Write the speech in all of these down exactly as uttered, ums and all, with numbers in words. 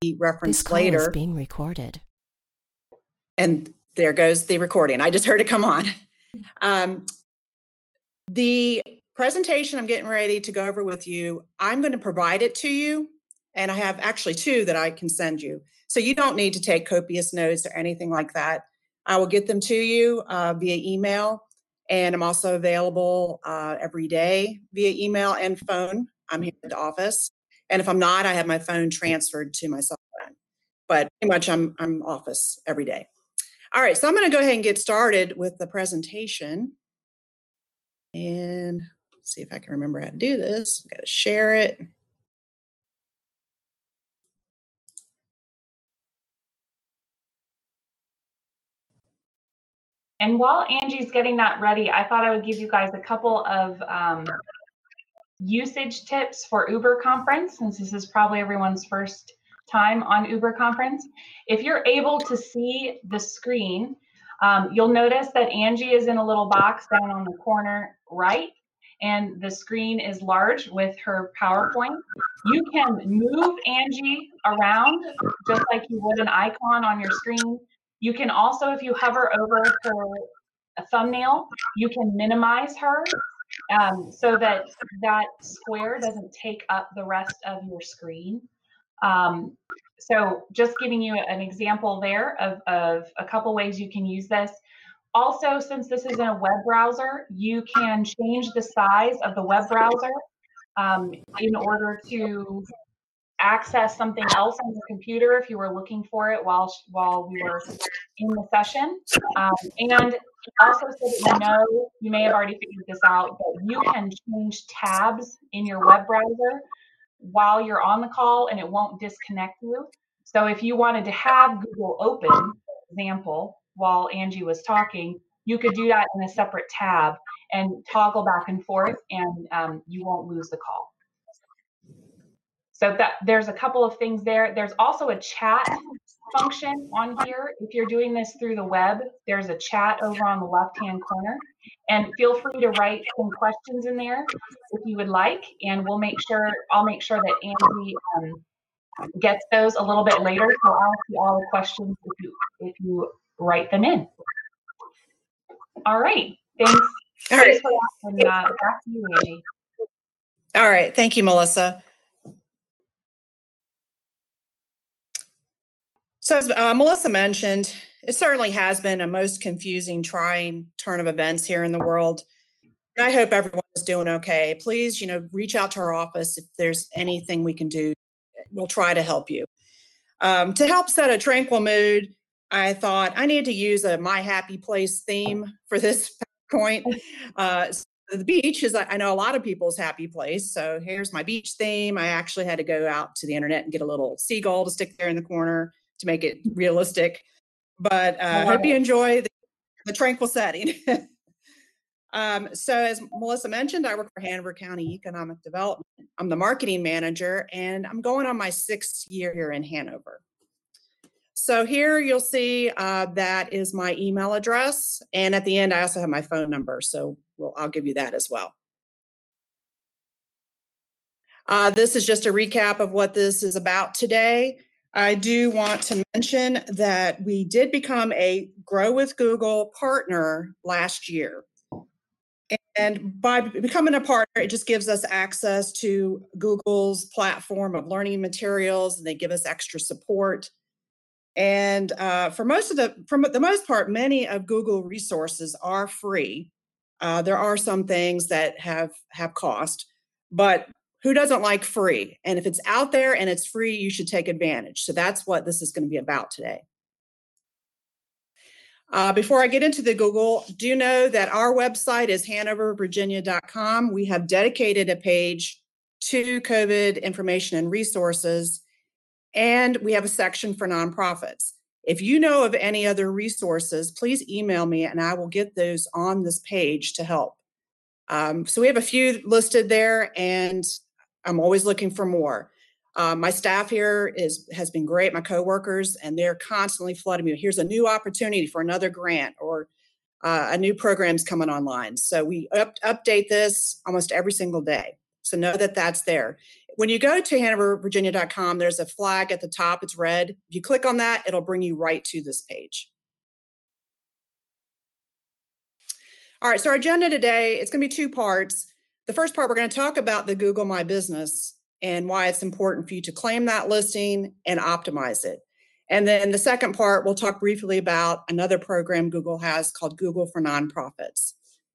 be This referenced call is later. being recorded. And there goes the recording. I just heard it come on. Um, the presentation I'm getting ready to go over with you, I'm going to provide it to you. And I have actually two that I can send you. So you don't need to take copious notes or anything like that. I will get them to you uh, via email. And I'm also available uh, every day via email and phone. I'm here at the office. And if I'm not, I have my phone transferred to my cell phone. But pretty much I'm, I'm office every day. All right, so I'm going to go ahead and get started with the presentation. And see if I can remember how to do this. I've got to share it. And while Angie's getting that ready, I thought I would give you guys a couple of um, usage tips for Uber Conference, since this is probably everyone's first time on Uber Conference. If you're able to see the screen, um, you'll notice that Angie is in a little box down on the corner right, and the screen is large with her PowerPoint. You can move Angie around just like you would an icon on your screen. You can also, if you hover over her thumbnail, you can minimize her um, so that that square doesn't take up the rest of your screen. Um, so just giving you an example there of, of a couple ways you can use this. Also, since this is in a web browser, you can change the size of the web browser um, in order to access something else on your computer if you were looking for it while while we were in the session. Um, and also, so that you know, you may have already figured this out, but you can change tabs in your web browser while you're on the call and it won't disconnect you. So if you wanted to have Google open, for example, while Angie was talking, you could do that in a separate tab and toggle back and forth, and um, you won't lose the call. So that there's a couple of things there. There's also a chat function on here. If you're doing this through the web, there's a chat over on the left-hand corner. And feel free to write some questions in there if you would like, and we'll make sure, I'll make sure that Angie um, gets those a little bit later. So I'll see all the questions if you, if you write them in. All right, thanks. All right. Thanks for that, and uh, back to you, Angie. All right, thank you, Melissa. So as uh, Melissa mentioned, it certainly has been a most confusing, trying turn of events here in the world. And I hope everyone is doing okay. Please, you know, reach out to our office if there's anything we can do. We'll try to help you. Um, to help set a tranquil mood, I thought I need to use a My Happy Place theme for this point. Uh, so the beach is, I know, a lot of people's happy place. So here's my beach theme. I actually had to go out to the internet and get a little seagull to stick there in the corner to make it realistic. But I uh, hope you enjoy the, the tranquil setting. um, so as Melissa mentioned, I work for Hanover County Economic Development. I'm the marketing manager, and I'm going on my sixth year here in Hanover. So here you'll see uh, that is my email address. And at the end, I also have my phone number. So we'll, I'll give you that as well. Uh, this is just a recap of what this is about today. I do want to mention that we did become a Grow with Google partner last year. And by becoming a partner, it just gives us access to Google's platform of learning materials, and they give us extra support. And uh, for most of the, for the most part, many of Google resources are free. Uh, there are some things that have have cost, but who doesn't like free? And if it's out there and it's free, you should take advantage. So that's what this is going to be about today. Uh, before I get into the Google, do know that our website is hanover virginia dot com. We have dedicated a page to COVID information and resources, and we have a section for nonprofits. If you know of any other resources, please email me and I will get those on this page to help. Um, so we have a few listed there, and I'm always looking for more. Uh, my staff here is has been great, my coworkers, and they're constantly flooding me. Here's a new opportunity for another grant, or uh, a new program's coming online. So we up, update this almost every single day. So know that that's there. when you go to hanover virginia dot com, there's a flag at the top. It's red. If you click on that, it'll bring you right to this page. All right, so our agenda today, it's going to be two parts. The first part, we're going to talk about the Google My Business and why it's important for you to claim that listing and optimize it. And then the second part, we'll talk briefly about another program Google has called Google for Nonprofits.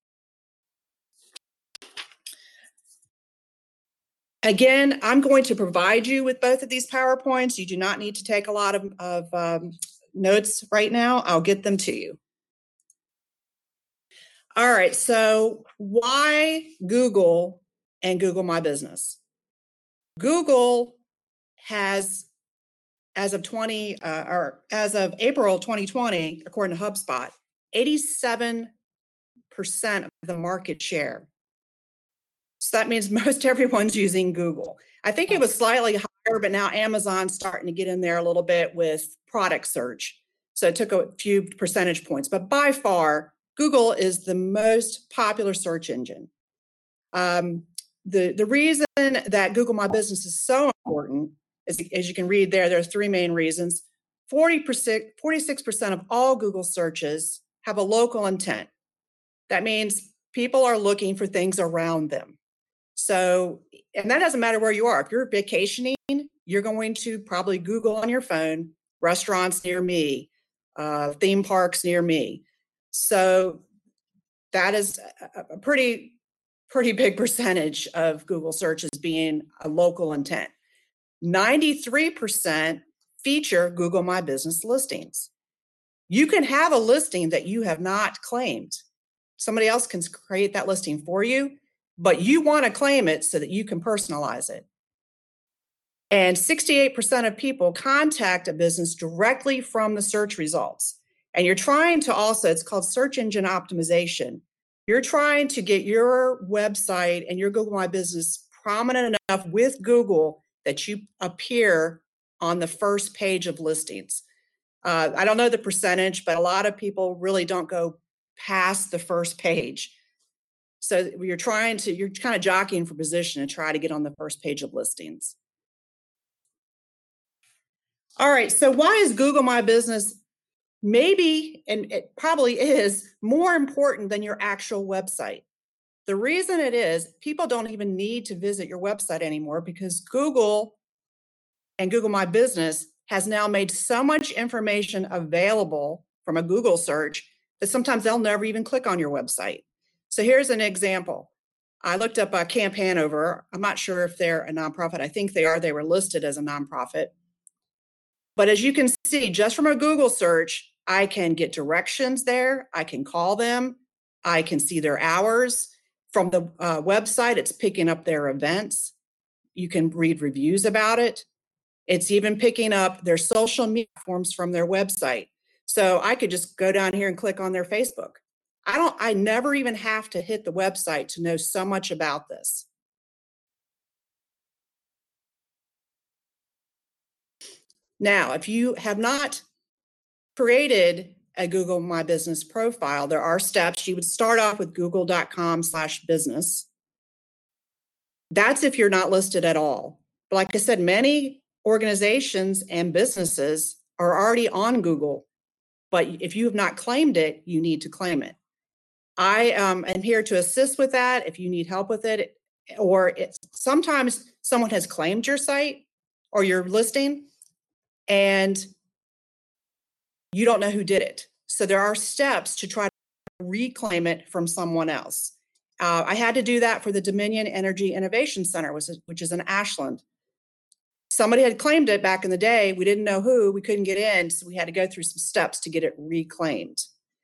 Again, I'm going to provide you with both of these PowerPoints. You do not need to take a lot of, of um, notes right now. I'll get them to you. All right, so why Google and Google My Business? Google has, as of twenty uh, or as of April twenty twenty, according to HubSpot, eighty-seven percent of the market share. So that means most everyone's using Google. I think it was slightly higher, but now Amazon's starting to get in there a little bit with product search. So it took a few percentage points, but by far, Google is the most popular search engine. Um, the, the reason that Google My Business is so important is, as you can read there, there are three main reasons. forty percent, forty-six percent of all Google searches have a local intent. That means people are looking for things around them. So, and that doesn't matter where you are. If you're vacationing, you're going to probably Google on your phone, restaurants near me, uh, theme parks near me. So that is a, a pretty, pretty big percentage of Google searches being a local intent. ninety-three percent feature Google My Business listings. You can have a listing that you have not claimed. Somebody else can create that listing for you, but you want to claim it so that you can personalize it. And sixty-eight percent of people contact a business directly from the search results. And you're trying to also, it's called search engine optimization. You're trying to get your website and your Google My Business prominent enough with Google that you appear on the first page of listings. Uh, I don't know the percentage, but a lot of people really don't go past the first page. So you're trying to, you're kind of jockeying for position to try to get on the first page of listings. All right, so why is Google My Business maybe, and it probably is, more important than your actual website? The reason it is, people don't even need to visit your website anymore because Google and Google My Business has now made so much information available from a Google search that sometimes they'll never even click on your website. So here's an example. I looked up uh, Camp Hanover. I'm not sure if they're a nonprofit. I think they are. They were listed as a nonprofit. But as you can see, just from a Google search, I can get directions there. I can call them. I can see their hours. From the uh, website, it's picking up their events. You can read reviews about it. It's even picking up their social media platforms from their website. So I could just go down here and click on their Facebook. I don't, I never even have to hit the website to know so much about this. Now, if you have not created a Google My Business profile, there are steps. You would start off with google dot com slash business. That's if you're not listed at all. But like I said, many organizations and businesses are already on Google, but if you have not claimed it, you need to claim it. I um, am here to assist with that if you need help with it, or it's, sometimes someone has claimed your site or your listing and you don't know who did it. So there are steps to try to reclaim it from someone else. Uh, I had to do that for the Dominion Energy Innovation Center, which is, which is in Ashland. Somebody had claimed it back in the day. We didn't know who. We couldn't get in, so we had to go through some steps to get it reclaimed.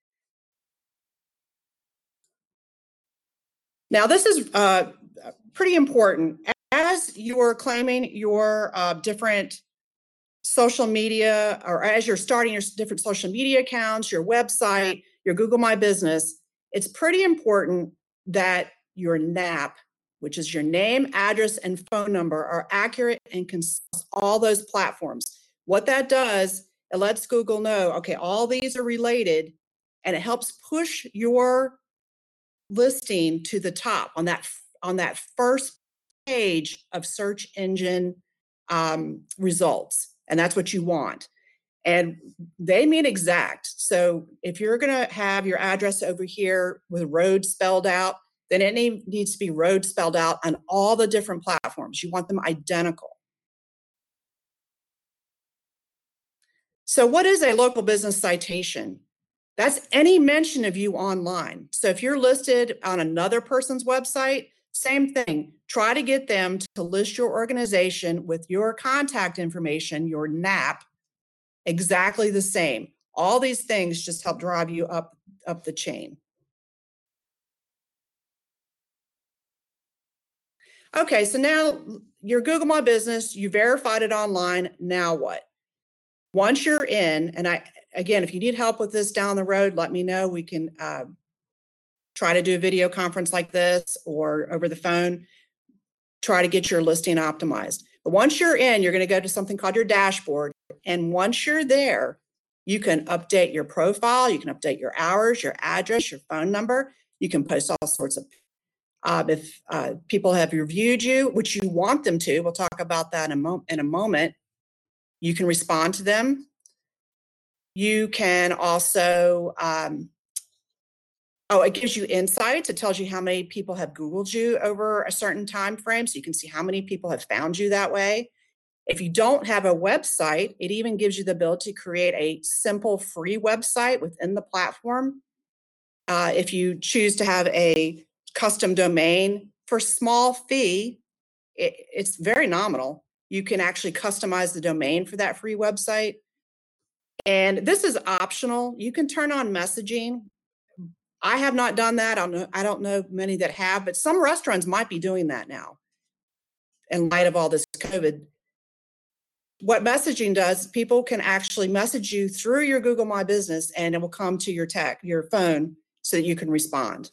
Now, this is uh, pretty important. As you're claiming your uh, different social media, or as you're starting your different social media accounts, your website, your Google My Business, it's pretty important that your N A P, which is your name, address, and phone number, are accurate and consist all those platforms. What that does, it lets Google know, okay, all these are related, and it helps push your listing to the top on that on that first page of search engine um, results, and that's what you want. And they mean exact. So if you're going to have your address over here with road spelled out, then it need, needs to be road spelled out on all the different platforms. You want them identical. So what is a local business citation? That's any mention of you online. So if you're listed on another person's website, same thing. Try to get them to list your organization with your contact information, your N A P, exactly the same. All these things just help drive you up, up the chain. Okay, so now your Google My Business, you verified it online. Now what? Once you're in, and I, again, if you need help with this down the road, let me know. We can uh, try to do a video conference like this or over the phone, try to get your listing optimized. But once you're in, you're going to go to something called your dashboard. And once you're there, you can update your profile, you can update your hours, your address, your phone number. You can post all sorts of, uh, if uh, people have reviewed you, which you want them to, we'll talk about that in a, mo in a moment. You can respond to them. You can also, um, oh, it gives you insights. It tells you how many people have Googled you over a certain time frame, so you can see how many people have found you that way. If you don't have a website, it even gives you the ability to create a simple free website within the platform. Uh, if you choose to have a custom domain for small fee, it, it's very nominal. You can actually customize the domain for that free website. And this is optional. You can turn on messaging. I have not done that. I don't know, I don't know many that have, but some restaurants might be doing that now in light of all this COVID. What messaging does, people can actually message you through your Google My Business, and it will come to your tech, your phone, so that you can respond.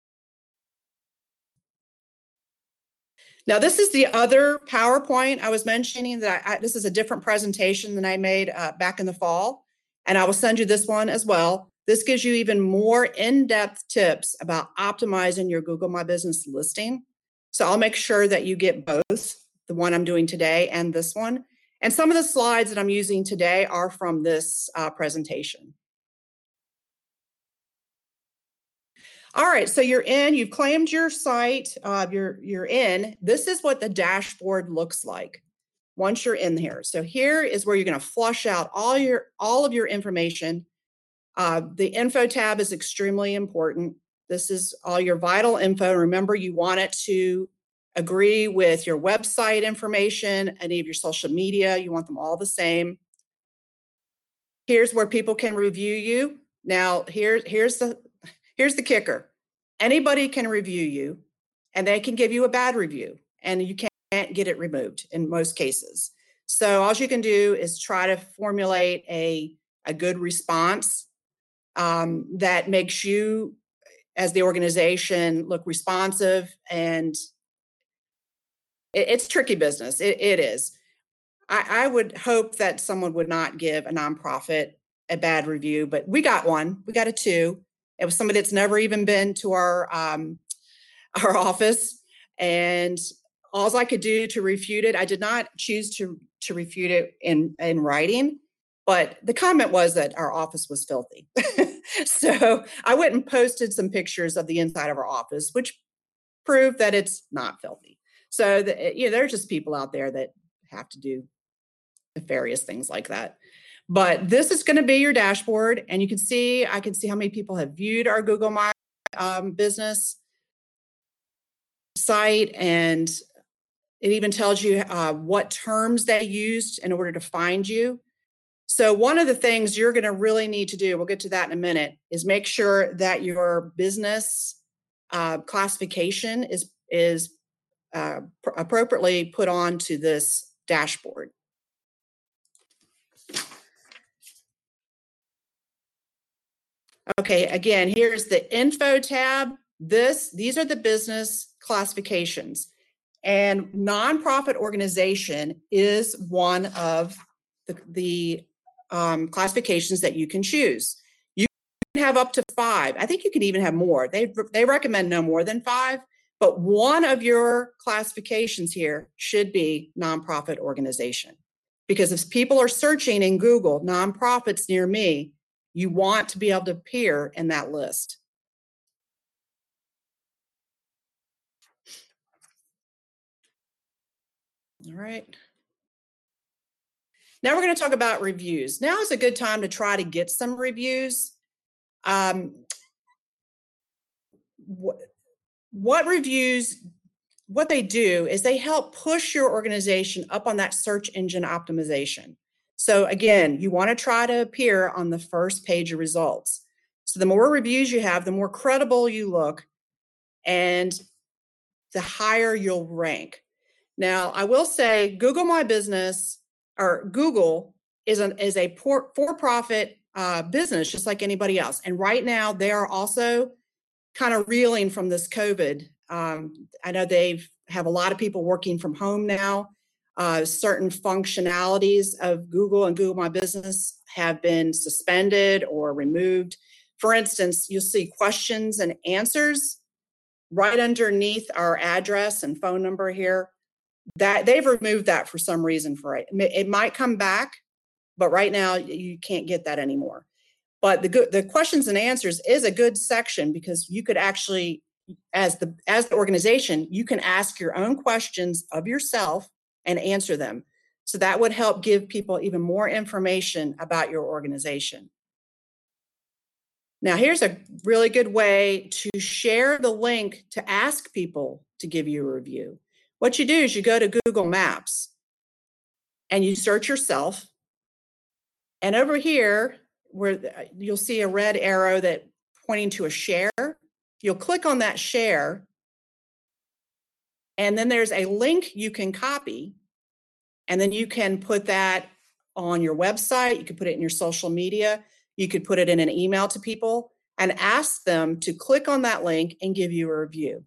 Now, this is the other PowerPoint I was mentioning that I, this is a different presentation than I made uh, back in the fall, and I will send you this one as well. This gives you even more in-depth tips about optimizing your Google My Business listing. So I'll make sure that you get both, the one I'm doing today and this one. And some of the slides that I'm using today are from this uh, presentation. All right, so you're in, you've claimed your site, uh, you're, you're in. This is what the dashboard looks like once you're in here. So here is where you're gonna flush out all, your, all of your information. Uh, the info tab is extremely important. This is all your vital info. Remember, you want it to agree with your website information, any of your social media. You want them all the same. Here's where people can review you. Now, here, here's the here's the kicker. Anybody can review you, and they can give you a bad review, and you can't get it removed in most cases. So all you can do is try to formulate a, a good response um, that makes you, as the organization, look responsive. And it, it's tricky business. It, it is. I, I would hope that someone would not give a nonprofit a bad review, but we got one. We got a two. It was somebody that's never even been to our um, our office, and all I could do to refute it, I did not choose to to refute it in in writing, but the comment was that our office was filthy. So I went and posted some pictures of the inside of our office, which proved that it's not filthy. So the, you know, there are just people out there that have to do nefarious things like that. But this is going to be your dashboard, and you can see, I can see how many people have viewed our Google My um, Business site, and it even tells you uh, what terms they used in order to find you. So one of the things you're going to really need to do, we'll get to that in a minute, is make sure that your business uh, classification is, is uh, pr- appropriately put onto this dashboard. Okay, again, here's the info tab. This, these are the business classifications. And nonprofit organization is one of the, the um, classifications that you can choose. You can have up to five. I think you can even have more. They, they recommend no more than five, But one of your classifications here should be nonprofit organization. Because if people are searching in Google nonprofits near me, you want to be able to appear in that list. All right. Now we're going to talk about reviews. Now is a good time to try to get some reviews. Um, what, what reviews, what they do is they help push your organization up on that search engine optimization. So again, you want to try to appear on the first page of results. So the more reviews you have, the more credible you look, and the higher you'll rank. Now, I will say Google My Business, or Google, is, an, is a for-profit uh, business just like anybody else. And right now, they are also kind of reeling from this COVID. Um, I know they have a lot of people working from home now. Uh, certain functionalities of Google and Google My Business have been suspended or removed. For instance, you'll see questions and answers right underneath our address and phone number here. That they've removed that for some reason. For it, it might come back, but right now you can't get that anymore. But the good, the questions and answers is a good section because you could actually, as the as the organization, you can ask your own questions of yourself and answer them. So that would help give people even more information about your organization. Now, here's a really good way to share the link to ask people to give you a review. What you do is you go to Google Maps and you search yourself. And over here, where you'll see a red arrow that pointing to a share, you'll click on that share. And then there's a link you can copy. And then you can put that on your website. You can put it in your social media. You could put it in an email to people and ask them to click on that link and give you a review.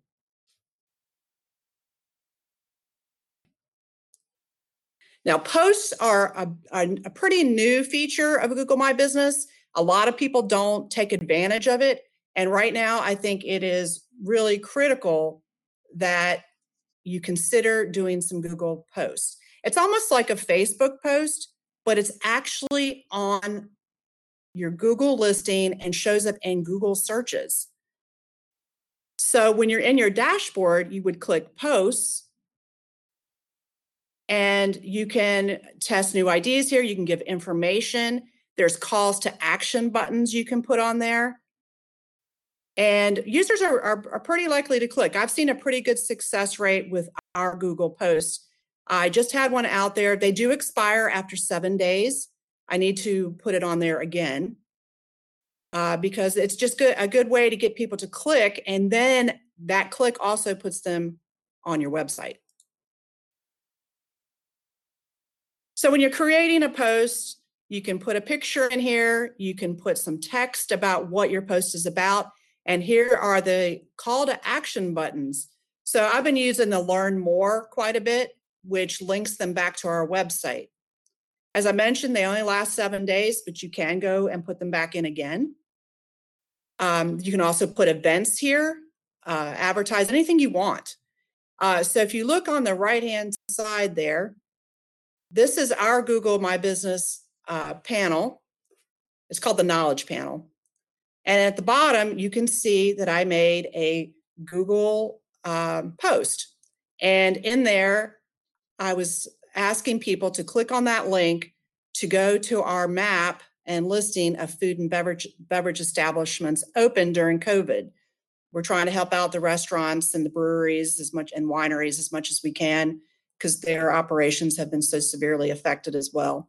Now, posts are a, a, a pretty new feature of Google My Business. A lot of people don't take advantage of it. And right now, I think it is really critical that you consider doing some Google posts. It's almost like a Facebook post, but it's actually on your Google listing and shows up in Google searches. So when you're in your dashboard, you would click posts, and you can test new ideas here. You can give information. There's calls to action buttons you can put on there. And users are, are, are pretty likely to click. I've seen a pretty good success rate with our Google posts. I just had one out there. They do expire after seven days. I need to put it on there again uh, because it's just good, a good way to get people to click. And then that click also puts them on your website. So when you're creating a post, you can put a picture in here. You can put some text about what your post is about. And here are the call to action buttons. So I've been using the Learn More quite a bit, which links them back to our website. As I mentioned, they only last seven days, but you can go and put them back in again. Um, you can also put events here, uh, advertise anything you want. Uh, so if you look on the right-hand side there, this is our Google My Business uh, panel. It's called the Knowledge Panel. And at the bottom, you can see that I made a Google um, post. And in there, I was asking people to click on that link to go to our map and listing of food and beverage, beverage establishments open during COVID. We're trying to help out the restaurants and the breweries as much and wineries as much as we can because their operations have been so severely affected as well.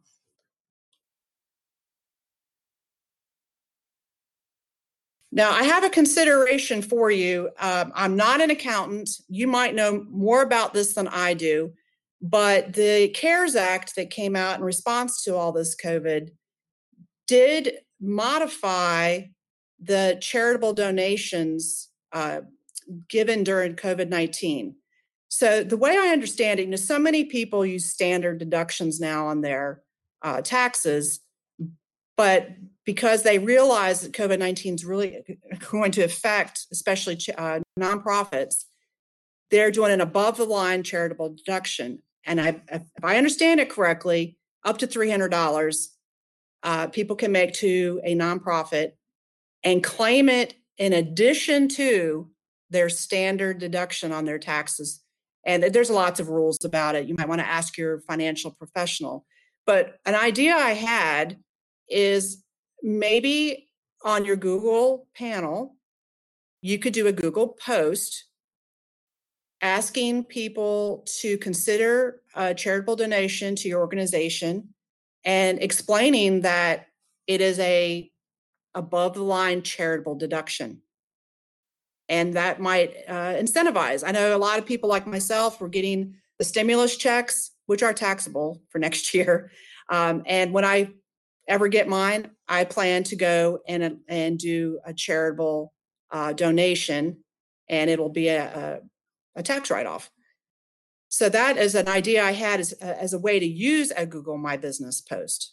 Now, I have a consideration for you. Um, I'm not an accountant. You might know more about this than I do, but the CARES Act that came out in response to all this COVID did modify the charitable donations uh, given during COVID nineteen. So the way I understand it, you know, so many people use standard deductions now on their uh, taxes, but because they realize that COVID nineteen is really going to affect, especially uh, nonprofits, they're doing an above the line charitable deduction. And I, if I understand it correctly, up to three hundred dollars uh, people can make to a nonprofit and claim it in addition to their standard deduction on their taxes. And there's lots of rules about it. You might want to ask your financial professional. But an idea I had is maybe on your Google panel, you could do a Google post asking people to consider a charitable donation to your organization and explaining that it is a above the line charitable deduction. And that might uh, incentivize. I know a lot of people like myself were getting the stimulus checks, which are taxable for next year. Um, and when I ever get mine, I plan to go and, and do a charitable uh, donation, and it'll be a, a, a tax write-off. So that is an idea I had as, as a way to use a Google My Business post.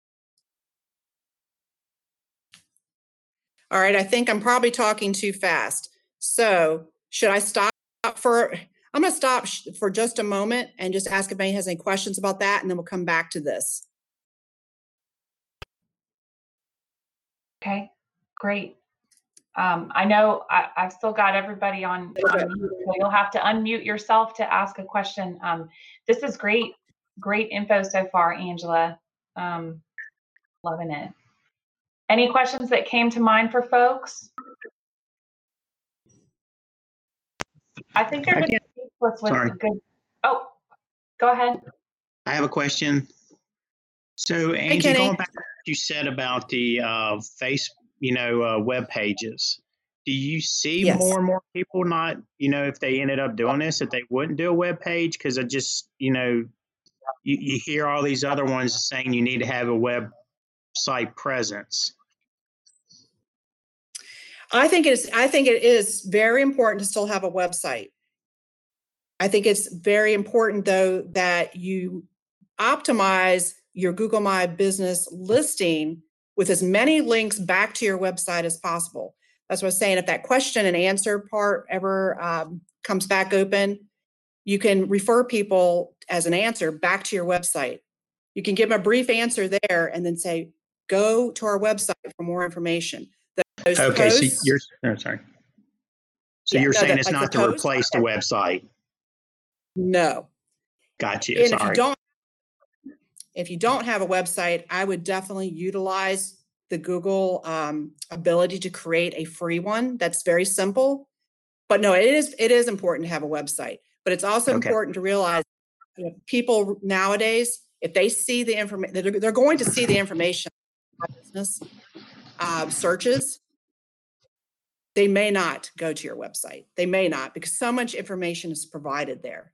All right, I think I'm probably talking too fast. So should I stop for, I'm gonna stop for just a moment and just ask if anybody has any questions about that, and then we'll come back to this. Okay, great. Um, I know I, I've still got everybody on, on mute, so you'll have to unmute yourself to ask a question. Um, this is great, great info so far, Angela. Um, loving it. Any questions that came to mind for folks? I think they're just with Sorry. good. Oh, go ahead. I have a question. So, Angie, Kenny. going back to what you said about the uh, face, you know, uh, web pages, do you see Yes. more and more people not, you know, if they ended up doing this, that they wouldn't do a web page? Because I just, you know, you, you hear all these other ones saying you need to have a website presence. I think it's, I think it is very important to still have a website. I think it's very important, though, that you optimize your Google My Business listing with as many links back to your website as possible. That's what I was saying. If that question and answer part ever um, comes back open, you can refer people as an answer back to your website. You can give them a brief answer there and then say, go to our website for more information. Those Okay, posts, so you're, no, sorry. So Yeah, you're no, saying that- it's like not the to post? replace the website? no. Gotcha, And if you sorry. don't, if you don't have a website, I would definitely utilize the Google um, ability to create a free one. That's very simple. But no, it is it is important to have a website. But it's also Okay. important to realize that people nowadays, if they see the information, they're, they're going to see the information in business uh, searches. They may not go to your website. They may not, because so much information is provided there.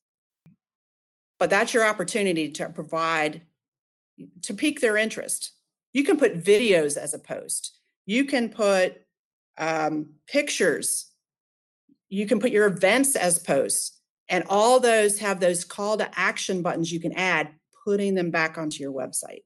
But that's your opportunity to provide, to pique their interest. You can put videos as a post. You can put um, pictures. You can put your events as posts. And all those have those call to action buttons you can add, putting them back onto your website.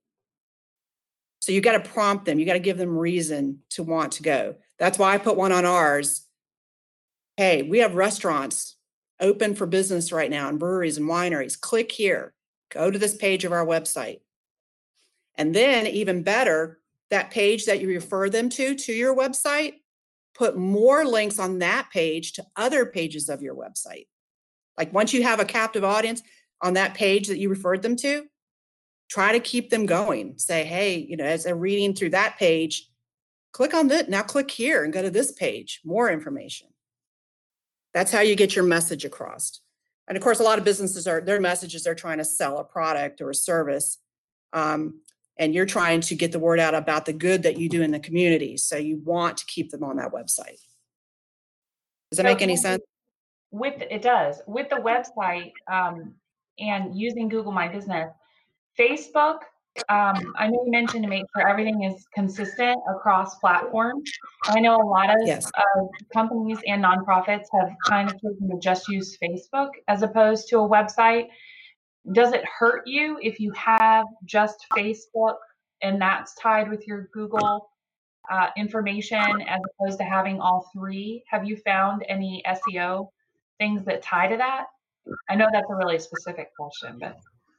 So you got to prompt them. You got to give them reason to want to go. That's why I put one on ours. Hey, we have restaurants open for business right now, and breweries and wineries. Click here. Go to this page of our website. And then even better, that page that you refer them to, to your website, put more links on that page to other pages of your website. Like once you have a captive audience on that page that you referred them to, try to keep them going. Say, hey, you know, as they're reading through that page, click on that. Now click here and go to this page, more information. That's how you get your message across. And of course, a lot of businesses are, their messages are trying to sell a product or a service. Um, and you're trying to get the word out about the good that you do in the community. So you want to keep them on that website. Does that So make any sense? With it does. With the website um, and using Google My Business, Facebook, um, I know you mentioned to make sure everything is consistent across platforms. I know a lot of Yes. uh, companies and nonprofits have kind of chosen to just use Facebook as opposed to a website. Does it hurt you if you have just Facebook and that's tied with your Google uh, information as opposed to having all three? Have you found any S E O things that tie to that? I know that's a really specific question, but.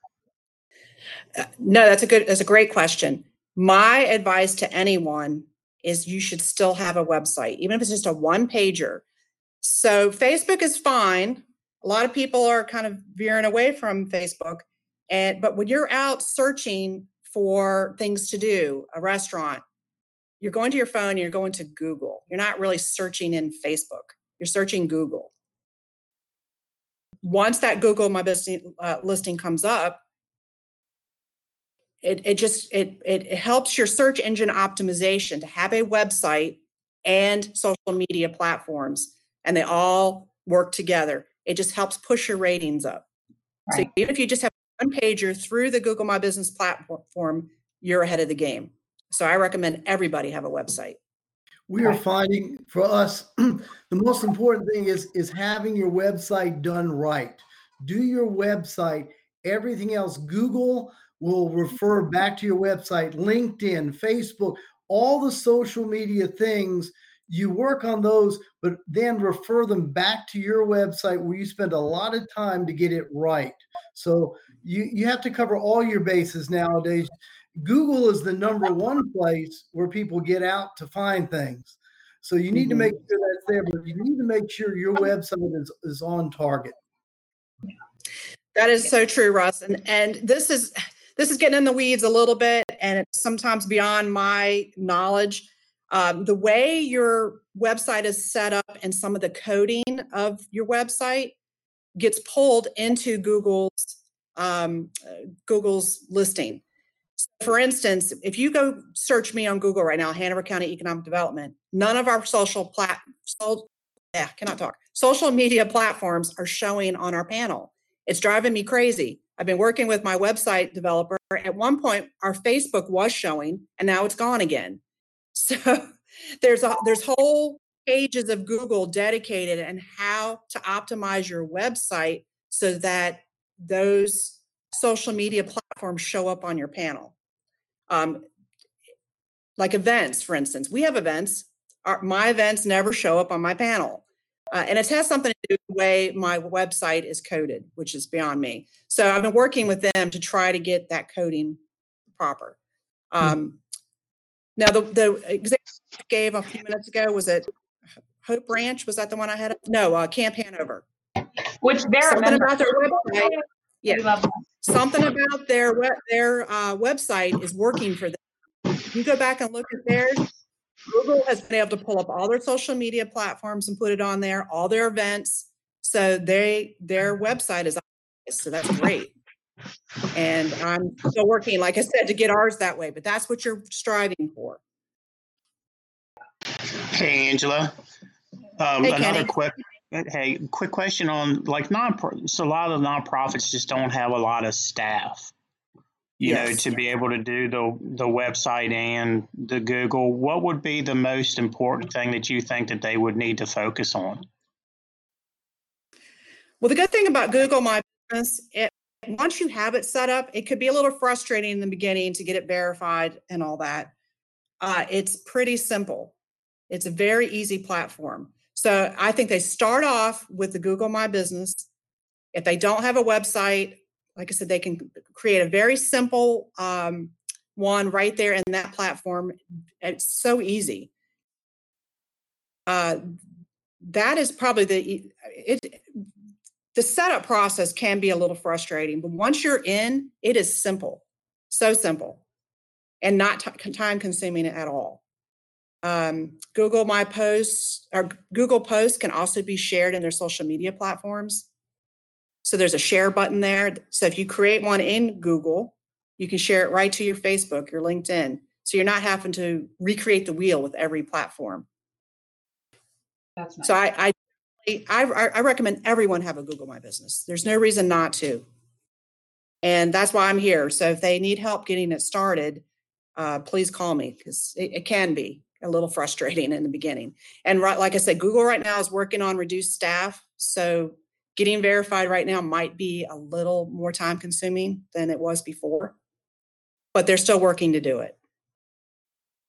No, that's a good, that's a great question. My advice to anyone is you should still have a website, even if it's just a one pager. So Facebook is fine. A lot of people are kind of veering away from Facebook. And, but when you're out searching for things to do, a restaurant, you're going to your phone, you're going to Google. You're not really searching in Facebook. You're searching Google. Once that Google My Business uh, listing comes up, it, it just, it, it helps your search engine optimization to have a website and social media platforms, and they all work together. It just helps push your ratings up. Right. So even if you just have one pager through the Google My Business platform, you're ahead of the game. So I recommend everybody have a website. We are finding for us, the most important thing is, is having your website done right. Do your website, everything else. Google will refer back to your website, LinkedIn, Facebook, all the social media things. You work on those, but then refer them back to your website where you spend a lot of time to get it right. So you, you have to cover all your bases nowadays. Google is the number one place where people get out to find things. So you need mm-hmm. to make sure that's there, but you need to make sure your website is, is on target. That is so true, Russ. And and this is this is getting in the weeds a little bit, and it's sometimes beyond my knowledge. Um, the way your website is set up and some of the coding of your website gets pulled into Google's um, uh, Google's listing. So for instance, if you go search me on Google right now, Hanover County Economic Development, none of our social plat, so, yeah, cannot talk. Social media platforms are showing on our panel. It's driving me crazy. I've been working with my website developer. At one point, our Facebook was showing, and now it's gone again. So there's a, there's whole pages of Google dedicated and how to optimize your website so that those social media platforms show up on your panel. Um, like events, for instance, we have events. Our, my events never show up on my panel. Uh, and it has something to do with the way my website is coded, which is beyond me. So I've been working with them to try to get that coding proper. Um, mm-hmm. Now, the, the example I gave a few minutes ago, was it Hope Ranch? Was that the one I had? No, uh, Camp Hanover. Which they're something about their website. Yeah, something about their web, their uh, website is working for them. You go back and look at theirs. Google has been able to pull up all their social media platforms and put it on there, all their events. So they their website is, so that's great. And I'm still working, like I said, to get ours that way, but that's what you're striving for. Hey, Angela. Um, hey, another Kenny. quick, hey, quick question on like non. So a lot of nonprofits just don't have a lot of staff, you yes. know, to be able to do the the website and the Google. What would be the most important thing that you think that they would need to focus on? Well, the good thing about Google My Business, it, once you have it set up, it could be a little frustrating in the beginning to get it verified and all that. Uh, it's pretty simple. It's a very easy platform. So I think they start off with the Google My Business. If they don't have a website, like I said, they can create a very simple um, one right there in that platform. It's so easy. Uh, that is probably the, it, the setup process can be a little frustrating, but once you're in, it is simple, so simple, and not t- time consuming at all. Um, Google My Posts or Google Posts can also be shared in their social media platforms. So there's a share button there. So if you create one in Google, you can share it right to your Facebook, your LinkedIn. So you're not having to recreate the wheel with every platform. That's nice. So I, I I, I recommend everyone have a Google My Business. There's no reason not to. And that's why I'm here. So if they need help getting it started, uh, please call me, because it, it can be a little frustrating in the beginning. And right, like I said, Google right now is working on reduced staff. So getting verified right now might be a little more time consuming than it was before, but they're still working to do it.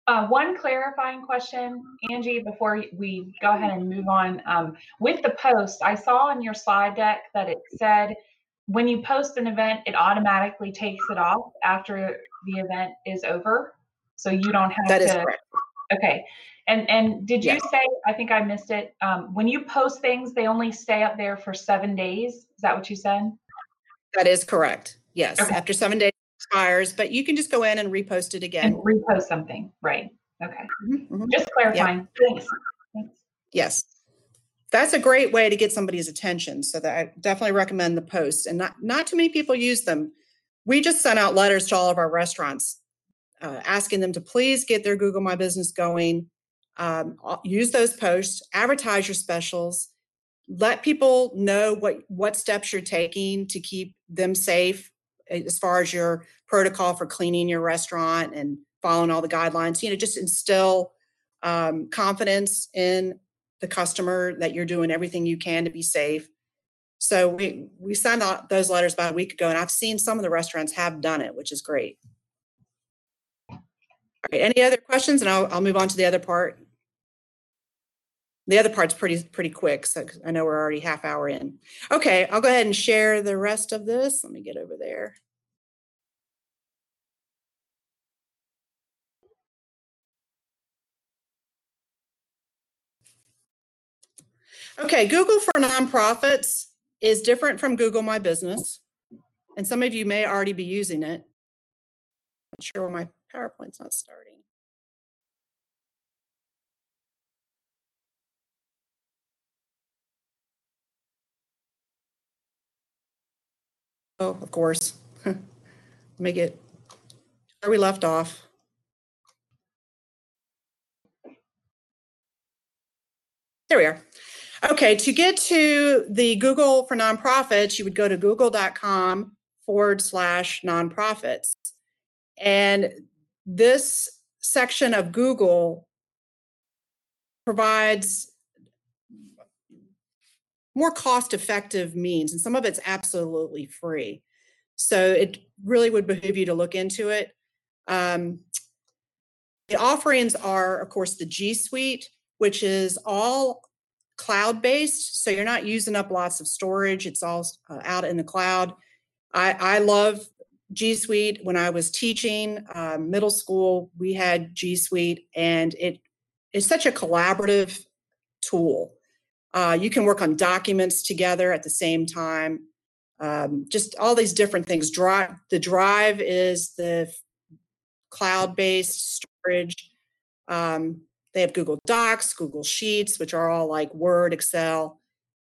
Uh, one clarifying question, Angie, before we go ahead and move on. Um, with the post, I saw on your slide deck that it said when you post an event, it automatically takes it off after the event is over. So you don't have That to. is correct. Okay. And and did you Yes. say, I think I missed it, um, when you post things, they only stay up there for seven days? Is that what you said? That is correct. Yes. Okay. After seven days it expires, but you can just go in and repost it again. And repost something, right? Okay. Mm-hmm. Just clarifying. Yep. Thanks. Thanks. Yes. That's a great way to get somebody's attention. So that I definitely recommend the posts, and not, not too many people use them. We just sent out letters to all of our restaurants uh, asking them to please get their Google My Business going. Um, use those posts, advertise your specials, let people know what, what steps you're taking to keep them safe as far as your protocol for cleaning your restaurant and following all the guidelines. You know, just instill um, confidence in the customer that you're doing everything you can to be safe. So we, we signed out those letters about a week ago, and I've seen some of the restaurants have done it, which is great. All right, any other questions? And I'll, I'll move on to the other part. The other part's pretty, pretty quick, so I know we're already half hour in. Okay, I'll go ahead and share the rest of this. Let me get over there. Okay, Google for Nonprofits is different from Google My Business, and some of you may already be using it. Not sure why my PowerPoint's not starting. Oh, of course. Let me get where we left off. There we are. Okay, to get to the Google for Nonprofits, you would go to google.com forward slash nonprofits. And this section of Google provides more cost-effective means, and some of it's absolutely free. So it really would behoove you to look into it. Um, the offerings are, of course, the G Suite, which is all cloud-based, so you're not using up lots of storage. It's all uh, out in the cloud. I, I love G Suite. When I was teaching uh, middle school, we had G Suite, and it is such a collaborative tool. Uh, you can work on documents together at the same time. Um, just all these different things. Drive, the Drive is the cloud-based storage. Um, they have Google Docs, Google Sheets, which are all like Word, Excel.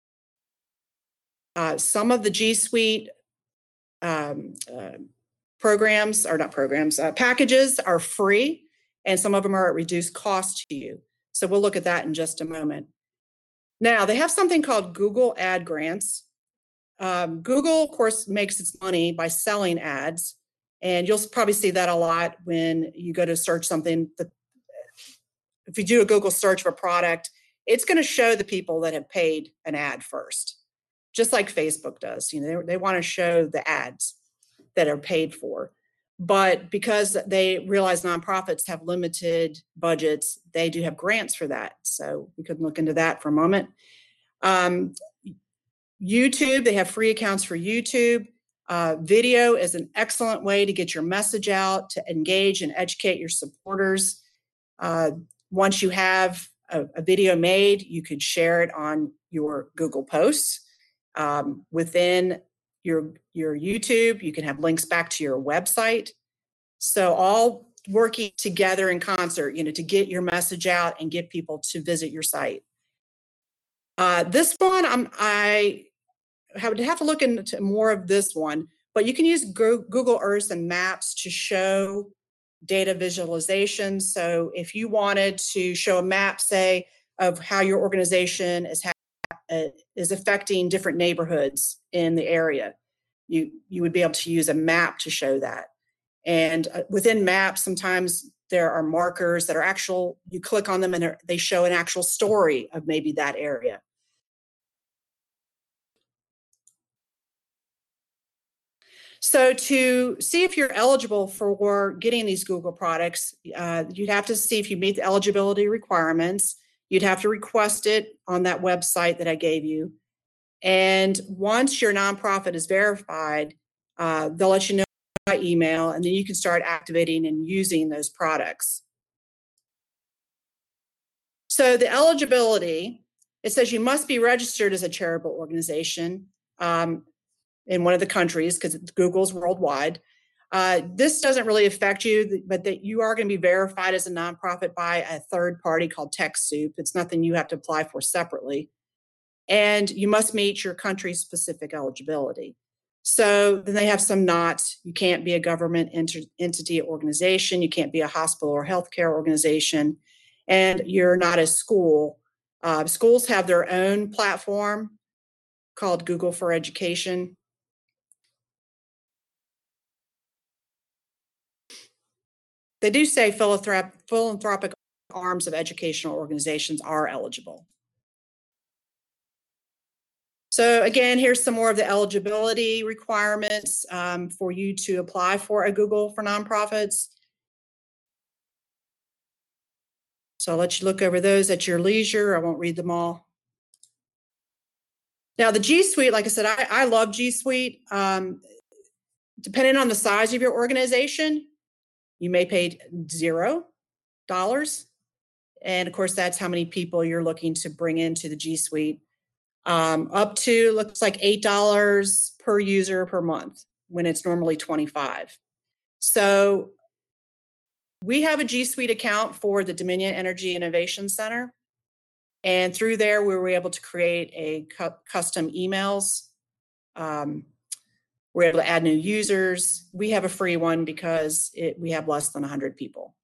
Uh, some of the G Suite um, uh, programs, or not programs, uh, packages are free, and some of them are at reduced cost to you. So we'll look at that in just a moment. Now, they have something called Google Ad Grants. Um, Google, of course, makes its money by selling ads, and you'll probably see that a lot when you go to search something. The, if you do a Google search of a product, it's going to show the people that have paid an ad first, just like Facebook does. You know, they, they want to show the ads that are paid for. But because they realize nonprofits have limited budgets, they do have grants for that. So we could look into that for a moment. Um, YouTube, they have free accounts for YouTube. Uh, video is an excellent way to get your message out, to engage and educate your supporters. Uh, once you have a, a video made, you could share it on your Google posts. Um, within your, your YouTube, you can have links back to your website. So all working together in concert, you know, to get your message out and get people to visit your site. Uh, this one, I'm, I would have to look into more of this one, but you can use Google Earth and Maps to show data visualization. So if you wanted to show a map, say, of how your organization is, uh, is affecting different neighborhoods in the area, you, you would be able to use a map to show that. And uh, within maps, sometimes there are markers that are actual, you click on them and they show an actual story of maybe that area. So to see if you're eligible for getting these Google products, uh, you'd have to see if you meet the eligibility requirements. You'd have to request it on that website that I gave you. And once your nonprofit is verified, uh, they'll let you know by email, and then you can start activating and using those products. So the eligibility, it says you must be registered as a charitable organization um, in one of the countries, because Google's worldwide. Uh, this doesn't really affect you, but that you are going to be verified as a nonprofit by a third party called TechSoup. It's nothing you have to apply for separately. And you must meet your country's specific eligibility. So then they have some knots. You can't be a government ent- entity or organization. You can't be a hospital or healthcare organization. And you're not a school. Uh, schools have their own platform called Google for Education. They do say philanthrop- philanthropic arms of educational organizations are eligible. So again, here's some more of the eligibility requirements um, for you to apply for a Google for Nonprofits. So I'll let you look over those at your leisure. I won't read them all. Now the G Suite, like I said, I, I love G Suite. Um, depending on the size of your organization, you may pay zero dollars. And of course, that's how many people you're looking to bring into the G Suite. Um, up to, looks like eight dollars per user per month when it's normally twenty-five dollars. So we have a G Suite account for the Dominion Energy Innovation Center. And through there, we were able to create a cu- custom emails. Um, we're able to add new users. We have a free one because it, we have less than one hundred people.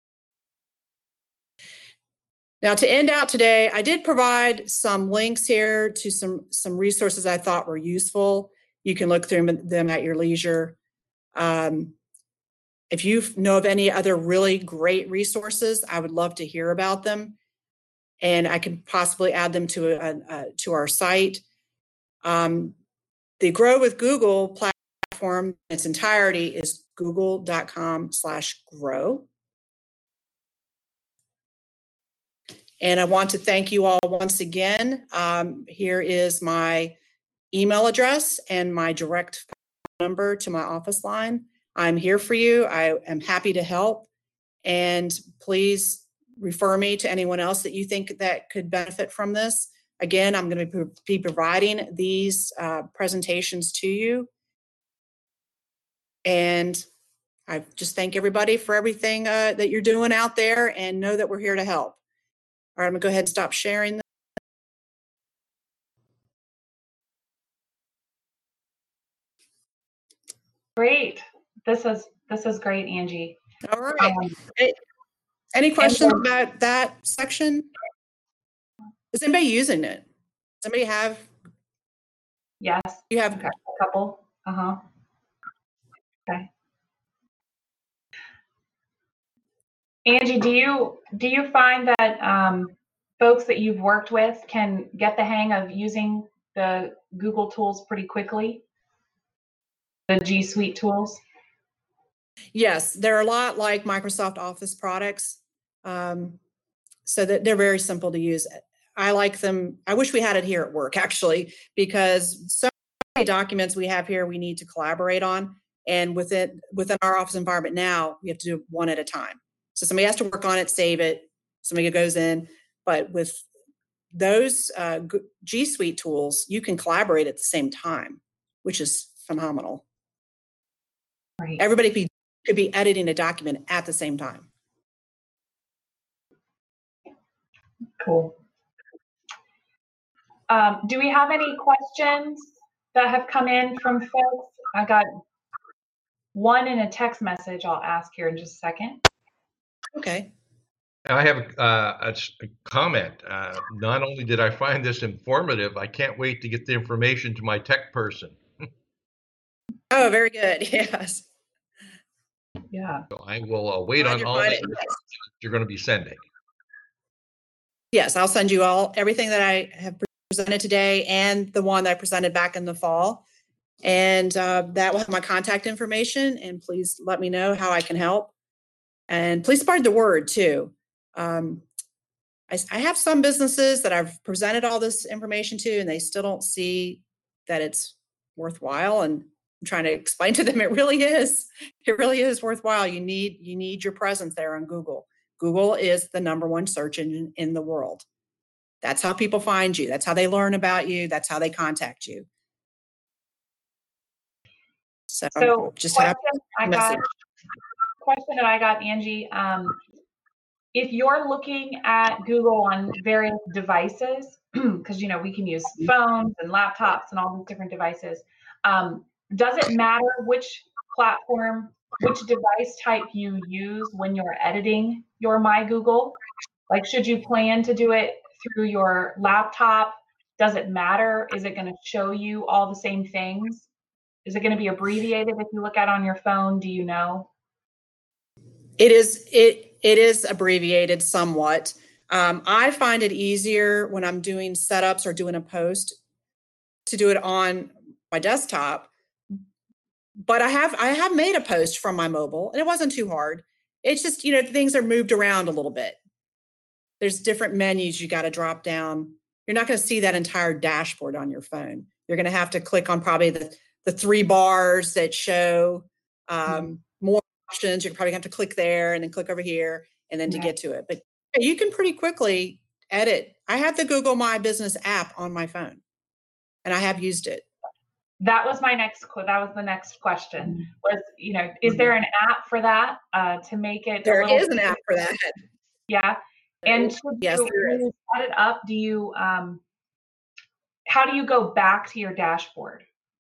Now, to end out today, I did provide some links here to some, some resources I thought were useful. You can look through them at your leisure. Um, if you know of any other really great resources, I would love to hear about them. And I could possibly add them to, a, a, to our site. Um, the Grow with Google platform in its entirety is google.com slash grow. And I want to thank you all once again. Um, here is my email address and my direct phone number to my office line. I'm here for you. I am happy to help. And please refer me to anyone else that you think that could benefit from this. Again, I'm going to be providing these uh, presentations to you. And I just thank everybody for everything uh, that you're doing out there, and know that we're here to help. All right, I'm gonna go ahead and stop sharing this. Great. This is this is great, Angie. All right. Um, Any, any questions then, about that section? Is anybody using it? Does anybody have? Yes. You have okay. A couple. Uh huh. Okay. Angie, do you do you find that um, folks that you've worked with can get the hang of using the Google tools pretty quickly? The G Suite tools? Yes, they're a lot like Microsoft Office products, um, so that they're very simple to use. I like them. I wish we had it here at work, actually, because so many documents we have here we need to collaborate on, and within within our office environment now, we have to do one at a time. So somebody has to work on it, save it, somebody goes in. But with those uh, G Suite tools, you can collaborate at the same time, which is phenomenal. Right. Everybody could be, could be editing a document at the same time. Cool. Um, do we have any questions that have come in from folks? I got one in a text message I'll ask here in just a second. Okay. I have uh, a, a comment. Uh, not only did I find this informative, I can't wait to get the information to my tech person. Oh, very good. Yes. Yeah. So I will uh, wait on all that you're going to be sending. Yes, I'll send you all everything that I have presented today and the one that I presented back in the fall. And uh, that will have my contact information. And please let me know how I can help. And please spread the word too. Um, I, I have some businesses that I've presented all this information to, and they still don't see that it's worthwhile. And I'm trying to explain to them it really is. It really is worthwhile. You need you need your presence there on Google. Google is the number one search engine in the world. That's how people find you. That's how they learn about you. That's how they contact you. So, So just question have I got, question that I got, Angie. Um, if you're looking at Google on various devices, because you know we can use phones and laptops and all these different devices, um, does it matter which platform, which device type you use when you're editing your My Google? Like, should you plan to do it through your laptop? Does it matter? Is it going to show you all the same things? Is it going to be abbreviated if you look at it on your phone? Do you know? It is it it is abbreviated somewhat. Um, I find it easier when I'm doing setups or doing a post to do it on my desktop. But I have I have made a post from my mobile, and it wasn't too hard. It's just, you know, things are moved around a little bit. There's different menus you got to drop down. You're not going to see that entire dashboard on your phone. You're going to have to click on probably the the three bars that show um, mm-hmm. more options. You're probably have to click there and then click over here and then yeah. to get to it. But you can pretty quickly edit. I have the Google My Business app on my phone, and I have used it. That was my next. That was the next question. Was you know, is there an app for that uh, to make it? There a little is an app for that. Yeah, and should yes, you, when you set it up, do you? Um, how do you go back to your dashboard?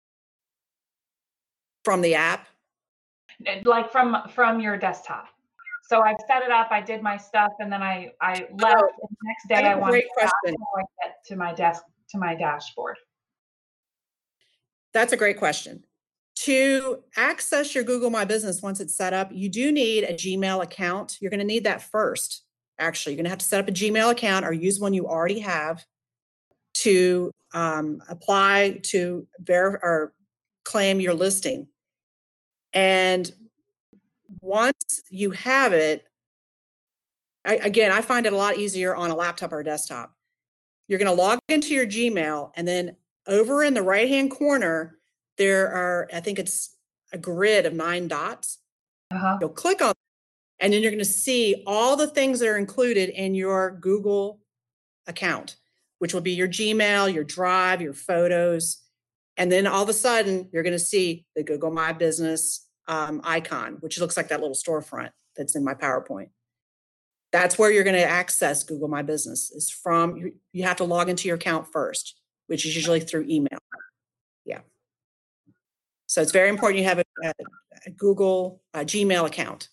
From the app? Like from from your desktop. So I've set it up, I did my stuff, and then I I left. Oh, and the next day I wanted great to question. get to my desk to my dashboard. That's a great question. To access your Google My Business once it's set up, you do need a Gmail account. You're going to need that first. Actually, you're going to have to set up a Gmail account or use one you already have to um, apply to verify or claim your listing. And once you have it, I, again, I find it a lot easier on a laptop or a desktop. You're going to log into your Gmail, and then over in the right-hand corner, there are, I think it's a grid of nine dots. Uh-huh. You'll click on it, and then you're going to see all the things that are included in your Google account, which will be your Gmail, your Drive, your photos. And then all of a sudden, you're going to see the Google My Business um, icon, which looks like that little storefront that's in my PowerPoint. That's where you're going to access Google My Business. Is from, you, you have to log into your account first, which is usually through email. Yeah. So it's very important you have a, a, a Google a Gmail account.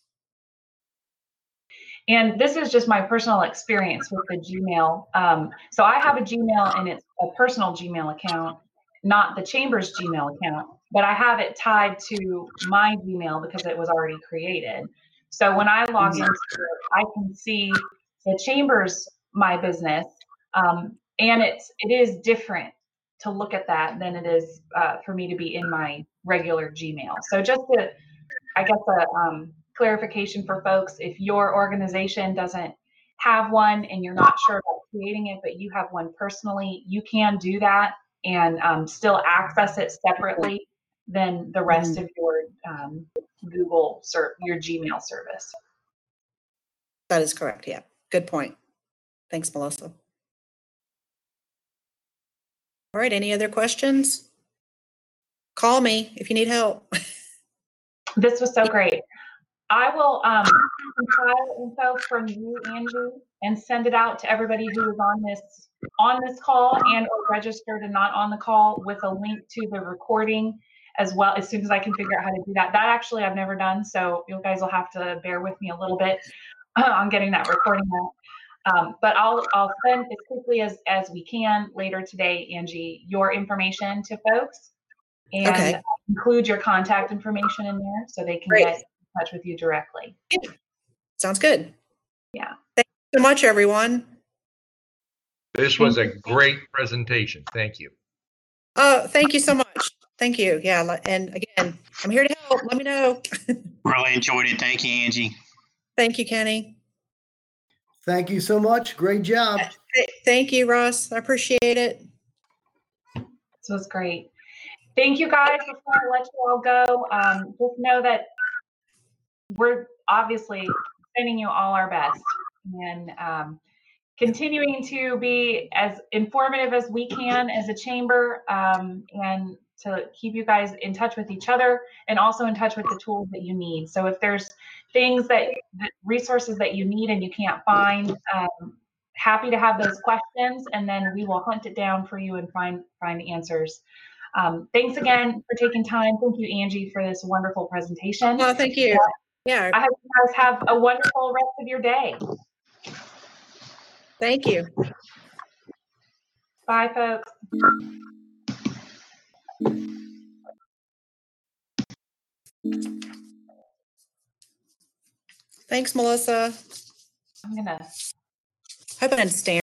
And this is just my personal experience with the Gmail. Um, so I have a Gmail, and it's a personal Gmail account, not the Chamber's Gmail account, but I have it tied to my Gmail because it was already created. So when I log mm-hmm. into it, I can see the Chamber's My Business, um, and it's it is different to look at that than it is uh, for me to be in my regular Gmail. So just to, I guess, a um, clarification for folks, if your organization doesn't have one and you're not sure about creating it, but you have one personally, you can do that and um, still access it separately than the rest mm-hmm. of your um, Google, ser- your Gmail service. That is correct. Yeah. Good point. Thanks, Melissa. All right. Any other questions? Call me if you need help. This was so great. I will um, compile info from you, Angie, and send it out to everybody who is on this on this call and or registered and not on the call, with a link to the recording as well, as soon as I can figure out how to do that. That actually I've never done, so you guys will have to bear with me a little bit on getting that recording out. Um, but I'll I'll send as quickly as as we can later today, Angie, your information to folks, and okay. include your contact information in there so they can Great. get in touch with you directly. Yeah. Sounds good. Yeah. Thank you so much, everyone. This was a great presentation. Thank you. Oh, thank you so much. Thank you. Yeah. li- And again, I'm here to help. Let me know. Really enjoyed it. Thank you, Angie. Thank you, Kenny. Thank you so much. Great job. Th- Thank you, Ross. I appreciate it. This was great. Thank you guys. Before I let you all go, um, just know that we're obviously sending you all our best and um, continuing to be as informative as we can as a chamber, um, and to keep you guys in touch with each other and also in touch with the tools that you need. So if there's things that, that resources that you need and you can't find, um, happy to have those questions, and then we will hunt it down for you and find find answers. Um, thanks again for taking time. Thank you, Angie, for this wonderful presentation. Oh, thank you. Yeah. I hope you guys have a wonderful rest of your day. Thank you. Bye, folks. Thanks, Melissa. I'm gonna Hope I didn't stand.